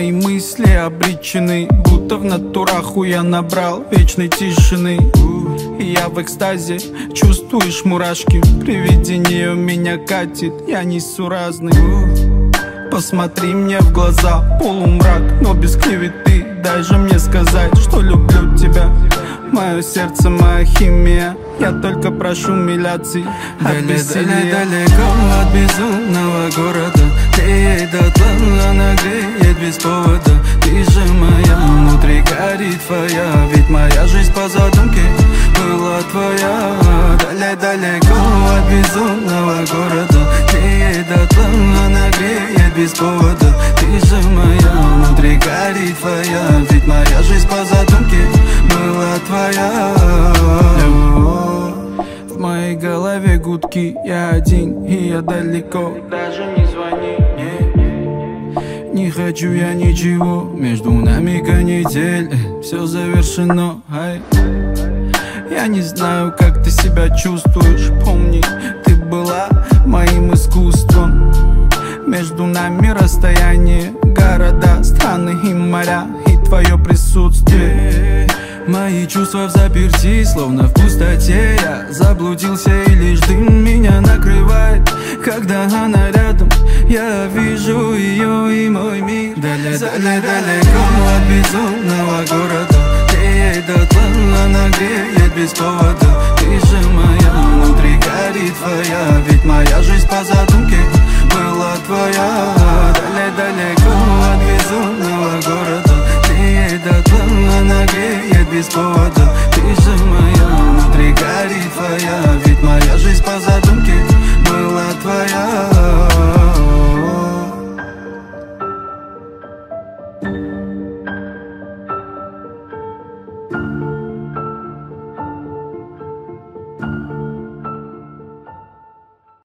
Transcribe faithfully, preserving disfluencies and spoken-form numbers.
мои мысли обречены, будто в натураху я набрал вечной тишины. И я в экстазе, чувствуешь мурашки, при виде нее меня катит, я несуразный. Посмотри мне в глаза, полумрак, но без клеветы. Дай же мне сказать, что люблю тебя. Мое сердце, моя химия, я только прошу миляций от веселья. Далеко от безумного города, греет дотла, она греет без повода. Ты же моя, внутри горит твоя, ведь моя жизнь по задумке была твоя. Далеко от безумного города, греет дотла, она греет без повода. Ты же моя, внутри горит твоя, ведь моя жизнь по задумке была твоя. В моей голове гудки, я один и я далеко. Даже не звони, не, не хочу я ничего, между нами канитель, все завершено, ай. Я не знаю, как ты себя чувствуешь, помни, ты была моим искусством. Между нами расстояние, города, страны и моря, и твое присутствие. Мои чувства в заперти, словно в пустоте. Я заблудился и лишь дым меня накрывает. Когда она рядом, я вижу ее и мой мир. Далее, далее, далеко от безумного города, греет дотла, она греет без повода. Ты же моя, внутри горит твоя, ведь моя жизнь по задумке была твоя. Далее, далеко от безумного города, греет дотла, она греет без повода. Ты же моя, внутри горит твоя, ведь моя жизнь по задумке была твоя. Thank